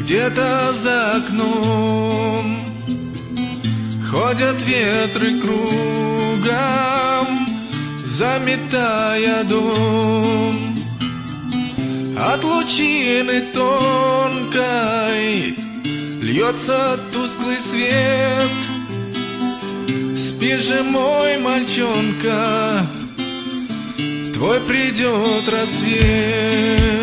Где-то за окном ходят ветры кругом, заметая дом. От лучины тонкой льется тусклый свет. Спи же, мой мальчонка, твой придет рассвет.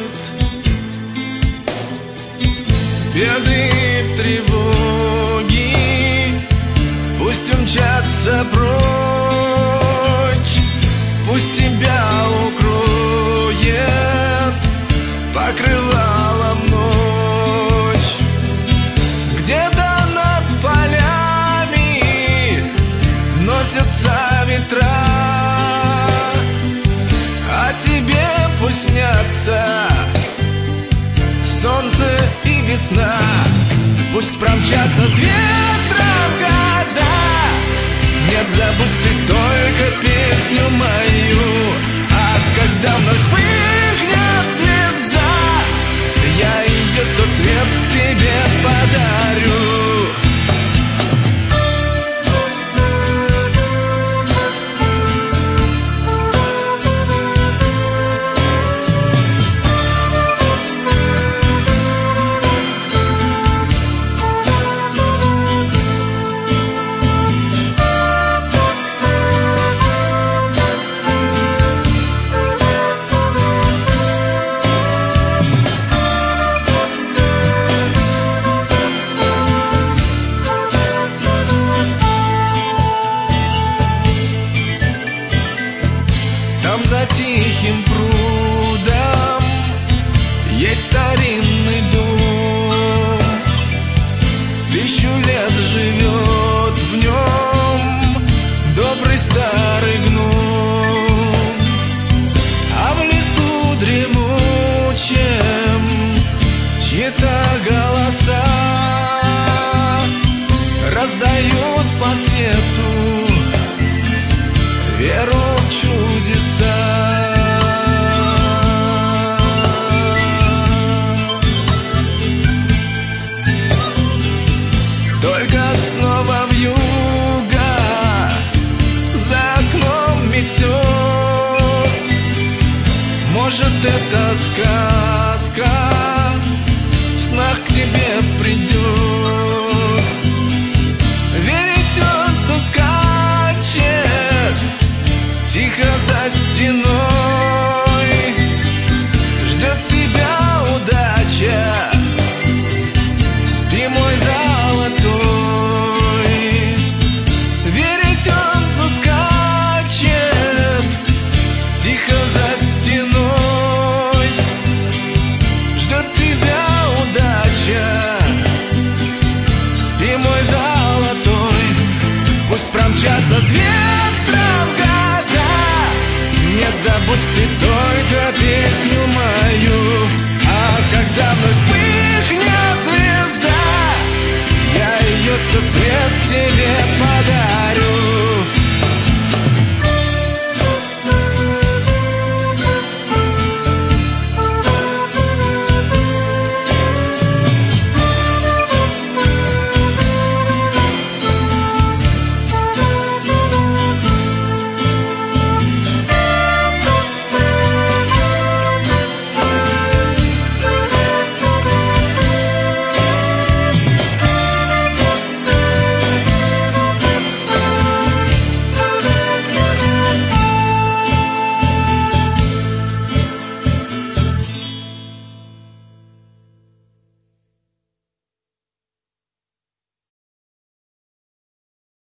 Беды, тревоги пусть умчатся прочь, пусть тебя укроет покрывалом ночь. Где-то над полями носятся ветра, а тебе пусть снятся солнце и весна. Пусть промчатся с ветром года, не забудь ты только песню мою. А когда вновь вспыхнет звезда, я ее, тот свет, тебе подарю. За тихим прудом есть старинный дом, 1000 лет живет в нем добрый старый гном. А в лесу дремучем чьи-то